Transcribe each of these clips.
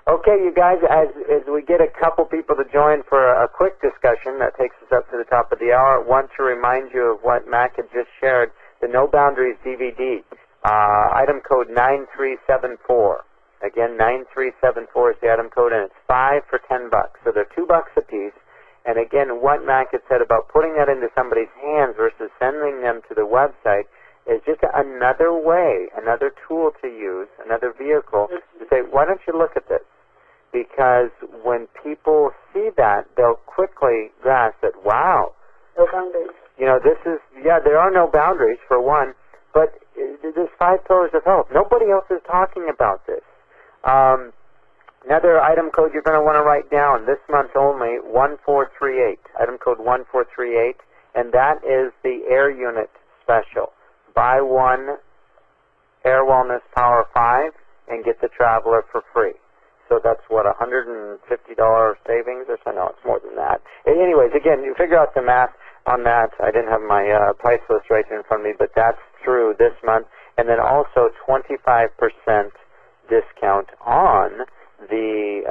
Okay, you guys, as we get a couple people to join for a quick discussion that takes us up to the top of the hour, I want to remind you of what Mac had just shared, the No Boundaries DVD, item code 9374. Again, 9374 is the item code, and it's 5 for $10. So they're $2 a piece. And again, what Mac had said about putting that into somebody's hands versus sending them to the website is just another way, another tool to use, another vehicle to say, why don't you look at this? Because when people see that, they'll quickly grasp that, wow. No boundaries. You know, this is, there are no boundaries, for one, but there's 5 pillars of health. Nobody else is talking about this. Another item code you're going to want to write down this month only, 1438. Item code 1438, and that is the Air Unit special. Buy one Air Wellness Power 5 and get the Traveler for free. So that's, what, $150 savings or so? No, it's more than that. Anyways, again, you figure out the math on that. I didn't have my price list right in front of me, but that's through this month. And then also 25% discount on the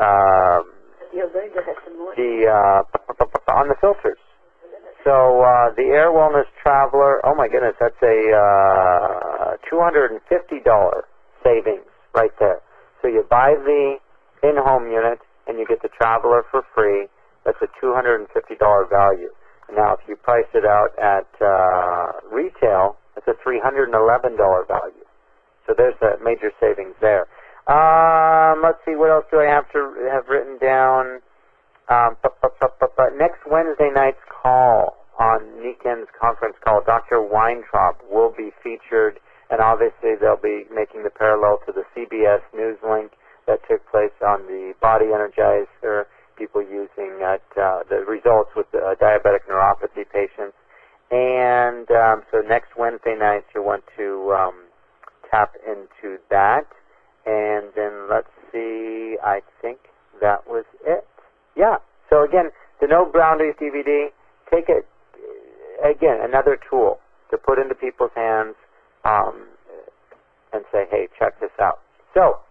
on the filters. So the Air Wellness Traveler, oh my goodness, that's a $250 savings right there. So you buy the in-home unit and you get the Traveler for free. That's a $250 value. Now, if you price it out at retail, it's a $311 value. So there's a major savings there. Let's see, what else do I have to have written down? Next Wednesday night's call on Niken's conference call, Dr. Weintraub will be featured, and obviously they'll be making the parallel to the CBS News link that took place on the Body Energizer, people using the results with diabetic neuropathy patients. And so next Wednesday night you'll want to tap into that. And then let's see, I think that was it. Yeah, so again, the No Boundaries DVD, take it, again, another tool to put into people's hands and say, hey, check this out. So